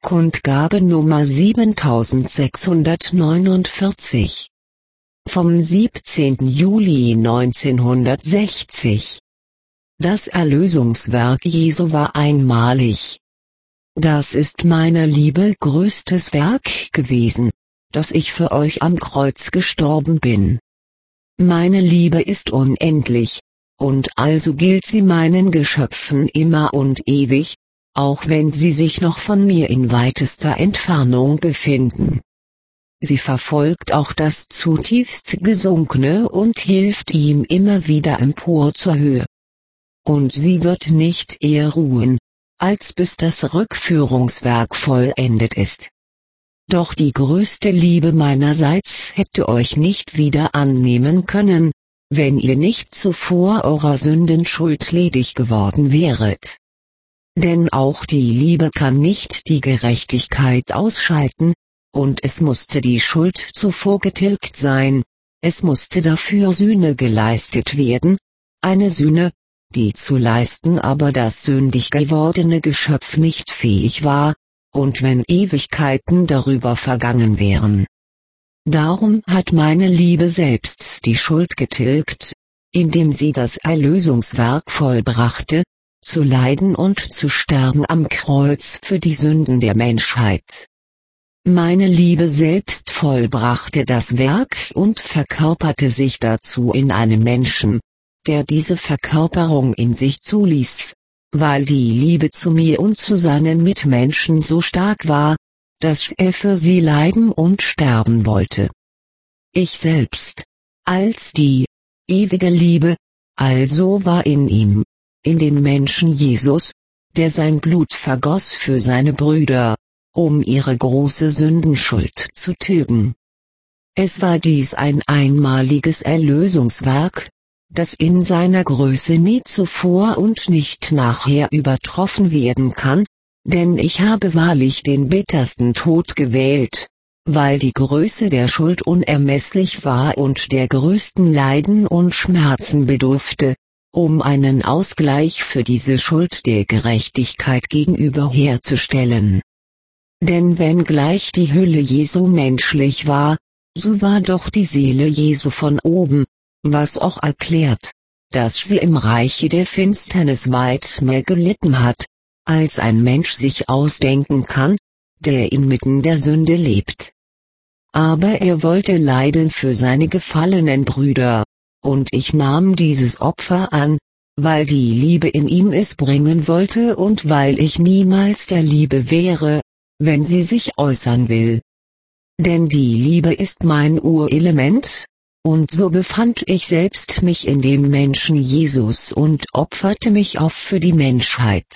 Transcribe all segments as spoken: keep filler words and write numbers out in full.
Kundgabe Nummer siebentausendsechshundertneunundvierzig. Vom siebzehnten Juli neunzehnhundertsechzig. Das Erlösungswerk Jesu war einmalig. Das ist meine Liebe größtes Werk gewesen, dass ich für euch am Kreuz gestorben bin. Meine Liebe ist unendlich, und also gilt sie meinen Geschöpfen immer und ewig, auch wenn sie sich noch von mir in weitester Entfernung befinden. Sie verfolgt auch das zutiefst Gesunkene und hilft ihm immer wieder empor zur Höhe. Und sie wird nicht eher ruhen, als bis das Rückführungswerk vollendet ist. Doch die größte Liebe meinerseits hätte euch nicht wieder annehmen können, wenn ihr nicht zuvor eurer Sünden schuldledig geworden wäret. Denn auch die Liebe kann nicht die Gerechtigkeit ausschalten, und es musste die Schuld zuvor getilgt sein, es musste dafür Sühne geleistet werden, eine Sühne, die zu leisten aber das sündig gewordene Geschöpf nicht fähig war, und wenn Ewigkeiten darüber vergangen wären. Darum hat meine Liebe selbst die Schuld getilgt, indem sie das Erlösungswerk vollbrachte, zu leiden und zu sterben am Kreuz für die Sünden der Menschheit. Meine Liebe selbst vollbrachte das Werk und verkörperte sich dazu in einem Menschen, der diese Verkörperung in sich zuließ, weil die Liebe zu mir und zu seinen Mitmenschen so stark war, dass er für sie leiden und sterben wollte. Ich selbst, als die ewige Liebe, also war in ihm, in dem Menschen Jesus, der sein Blut vergoss für seine Brüder, um ihre große Sündenschuld zu tilgen. Es war dies ein einmaliges Erlösungswerk, das in seiner Größe nie zuvor und nicht nachher übertroffen werden kann, denn ich habe wahrlich den bittersten Tod gewählt, weil die Größe der Schuld unermesslich war und der größten Leiden und Schmerzen bedurfte, um einen Ausgleich für diese Schuld der Gerechtigkeit gegenüber herzustellen. Denn wenngleich die Hülle Jesu menschlich war, so war doch die Seele Jesu von oben, was auch erklärt, dass sie im Reiche der Finsternis weit mehr gelitten hat, als ein Mensch sich ausdenken kann, der inmitten der Sünde lebt. Aber er wollte leiden für seine gefallenen Brüder, und ich nahm dieses Opfer an, weil die Liebe in ihm es bringen wollte und weil ich niemals der Liebe wäre, wenn sie sich äußern will. Denn die Liebe ist mein Urelement, und so befand ich selbst mich in dem Menschen Jesus und opferte mich auf für die Menschheit.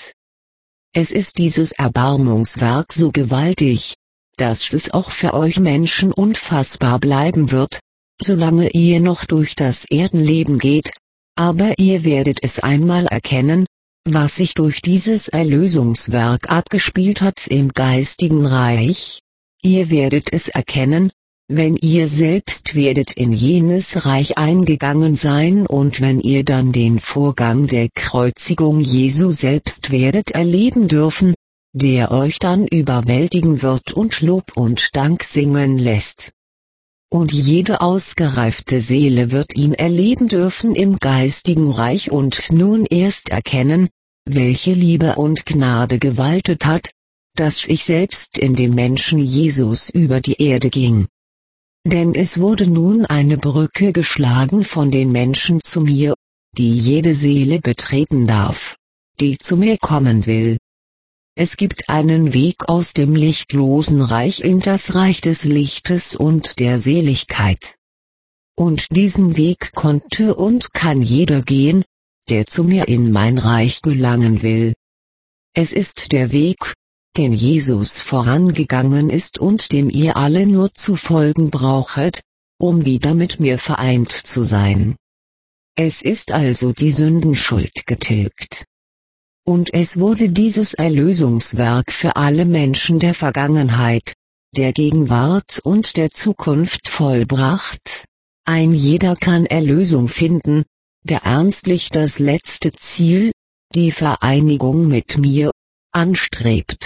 Es ist dieses Erbarmungswerk so gewaltig, dass es auch für euch Menschen unfassbar bleiben wird, solange ihr noch durch das Erdenleben geht, aber ihr werdet es einmal erkennen, was sich durch dieses Erlösungswerk abgespielt hat im geistigen Reich. Ihr werdet es erkennen, wenn ihr selbst werdet in jenes Reich eingegangen sein und wenn ihr dann den Vorgang der Kreuzigung Jesu selbst werdet erleben dürfen, der euch dann überwältigen wird und Lob und Dank singen lässt. Und jede ausgereifte Seele wird ihn erleben dürfen im geistigen Reich und nun erst erkennen, welche Liebe und Gnade gewaltet hat, dass ich selbst in dem Menschen Jesus über die Erde ging. Denn es wurde nun eine Brücke geschlagen von den Menschen zu mir, die jede Seele betreten darf, die zu mir kommen will. Es gibt einen Weg aus dem lichtlosen Reich in das Reich des Lichtes und der Seligkeit. Und diesen Weg konnte und kann jeder gehen, der zu mir in mein Reich gelangen will. Es ist der Weg, den Jesus vorangegangen ist und dem ihr alle nur zu folgen brauchet, um wieder mit mir vereint zu sein. Es ist also die Sündenschuld getilgt. Und es wurde dieses Erlösungswerk für alle Menschen der Vergangenheit, der Gegenwart und der Zukunft vollbracht. Ein jeder kann Erlösung finden, der ernstlich das letzte Ziel, die Vereinigung mit mir, anstrebt.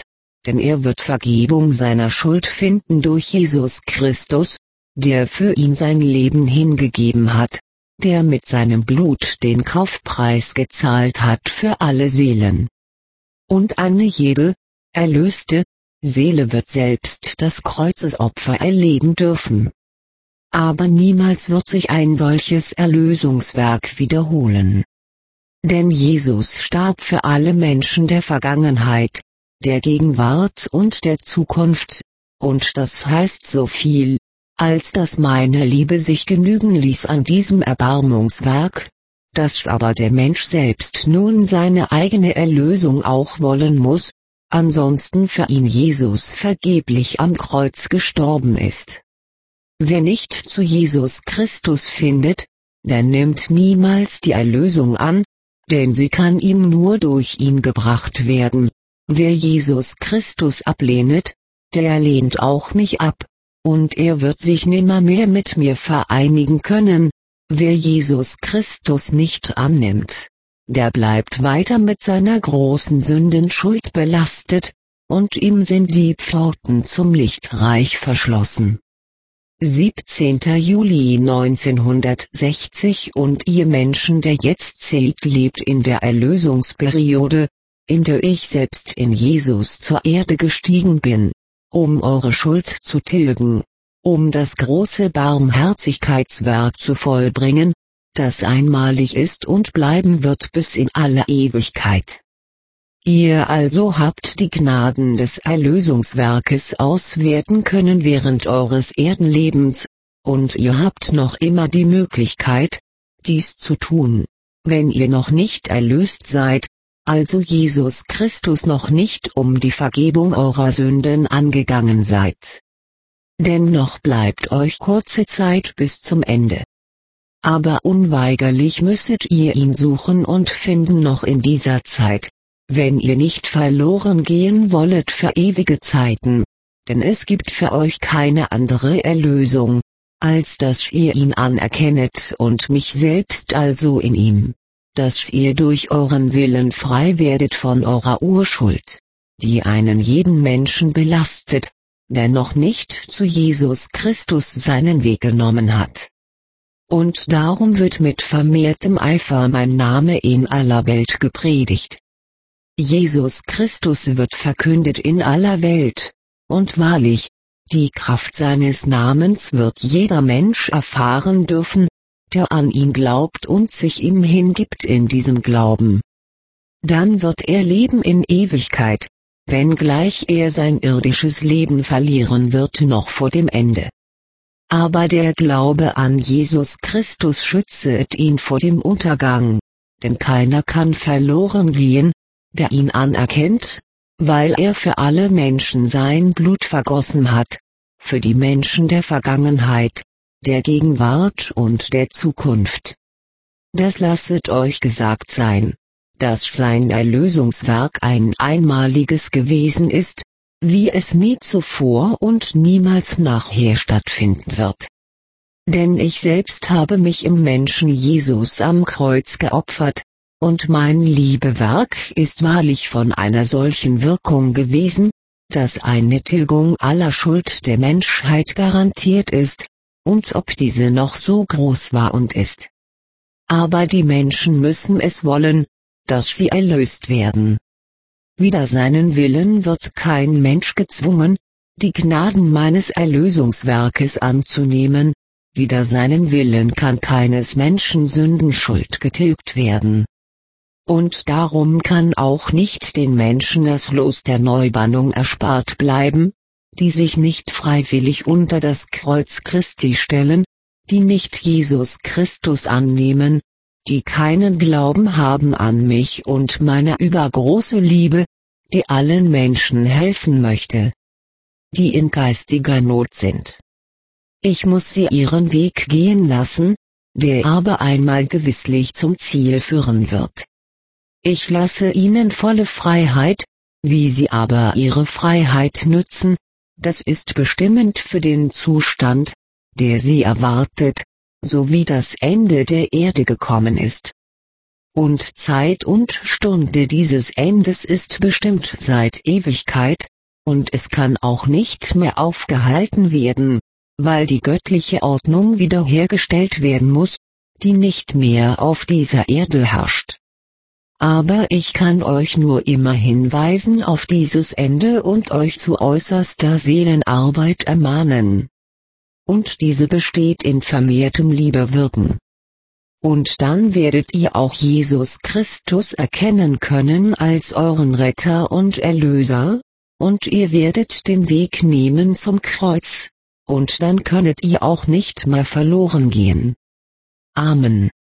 denn er wird Vergebung seiner Schuld finden durch Jesus Christus, der für ihn sein Leben hingegeben hat, der mit seinem Blut den Kaufpreis gezahlt hat für alle Seelen. Und eine jede, erlöste, Seele wird selbst das Kreuzesopfer erleben dürfen. Aber niemals wird sich ein solches Erlösungswerk wiederholen. Denn Jesus starb für alle Menschen der Vergangenheit, der Gegenwart und der Zukunft, und das heißt so viel, als dass meine Liebe sich genügen ließ an diesem Erbarmungswerk, dass aber der Mensch selbst nun seine eigene Erlösung auch wollen muss, ansonsten für ihn Jesus vergeblich am Kreuz gestorben ist. Wer nicht zu Jesus Christus findet, der nimmt niemals die Erlösung an, denn sie kann ihm nur durch ihn gebracht werden. Wer Jesus Christus ablehnet, der lehnt auch mich ab, und er wird sich nimmermehr mit mir vereinigen können. Wer Jesus Christus nicht annimmt, der bleibt weiter mit seiner großen Sündenschuld belastet, und ihm sind die Pforten zum Lichtreich verschlossen. siebzehnter Juli neunzehnhundertsechzig Und ihr Menschen, der jetzt seht, lebt in der Erlösungsperiode, in der ich selbst in Jesus zur Erde gestiegen bin, um eure Schuld zu tilgen, um das große Barmherzigkeitswerk zu vollbringen, das einmalig ist und bleiben wird bis in alle Ewigkeit. Ihr also habt die Gnaden des Erlösungswerkes auswerten können während eures Erdenlebens, und ihr habt noch immer die Möglichkeit, dies zu tun, wenn ihr noch nicht erlöst seid, also Jesus Christus noch nicht um die Vergebung eurer Sünden angegangen seid. Denn noch bleibt euch kurze Zeit bis zum Ende. Aber unweigerlich müsset ihr ihn suchen und finden noch in dieser Zeit, wenn ihr nicht verloren gehen wollet für ewige Zeiten, denn es gibt für euch keine andere Erlösung, als dass ihr ihn anerkennet und mich selbst also in ihm, dass ihr durch euren Willen frei werdet von eurer Urschuld, die einen jeden Menschen belastet, der noch nicht zu Jesus Christus seinen Weg genommen hat. Und darum wird mit vermehrtem Eifer mein Name in aller Welt gepredigt. Jesus Christus wird verkündet in aller Welt, und wahrlich, die Kraft seines Namens wird jeder Mensch erfahren dürfen, der an ihn glaubt und sich ihm hingibt in diesem Glauben. Dann wird er leben in Ewigkeit, wenngleich er sein irdisches Leben verlieren wird noch vor dem Ende. Aber der Glaube an Jesus Christus schützt ihn vor dem Untergang, denn keiner kann verloren gehen, der ihn anerkennt, weil er für alle Menschen sein Blut vergossen hat, für die Menschen der Vergangenheit, der Gegenwart und der Zukunft. Das lasset euch gesagt sein, dass sein Erlösungswerk ein einmaliges gewesen ist, wie es nie zuvor und niemals nachher stattfinden wird. Denn ich selbst habe mich im Menschen Jesus am Kreuz geopfert, und mein Liebewerk ist wahrlich von einer solchen Wirkung gewesen, dass eine Tilgung aller Schuld der Menschheit garantiert ist, und ob diese noch so groß war und ist. Aber die Menschen müssen es wollen, dass sie erlöst werden. Wider seinen Willen wird kein Mensch gezwungen, die Gnaden meines Erlösungswerkes anzunehmen, wider seinen Willen kann keines Menschen Sündenschuld getilgt werden. Und darum kann auch nicht den Menschen das Los der Neubannung erspart bleiben, die sich nicht freiwillig unter das Kreuz Christi stellen, die nicht Jesus Christus annehmen, die keinen Glauben haben an mich und meine übergroße Liebe, die allen Menschen helfen möchte, die in geistiger Not sind. Ich muss sie ihren Weg gehen lassen, der aber einmal gewisslich zum Ziel führen wird. Ich lasse ihnen volle Freiheit, wie sie aber ihre Freiheit nützen, das ist bestimmend für den Zustand, der sie erwartet, so wie das Ende der Erde gekommen ist. Und Zeit und Stunde dieses Endes ist bestimmt seit Ewigkeit, und es kann auch nicht mehr aufgehalten werden, weil die göttliche Ordnung wiederhergestellt werden muss, die nicht mehr auf dieser Erde herrscht. Aber ich kann euch nur immer hinweisen auf dieses Ende und euch zu äußerster Seelenarbeit ermahnen. Und diese besteht in vermehrtem Liebewirken. Und dann werdet ihr auch Jesus Christus erkennen können als euren Retter und Erlöser, und ihr werdet den Weg nehmen zum Kreuz, und dann könnet ihr auch nicht mehr verloren gehen. Amen.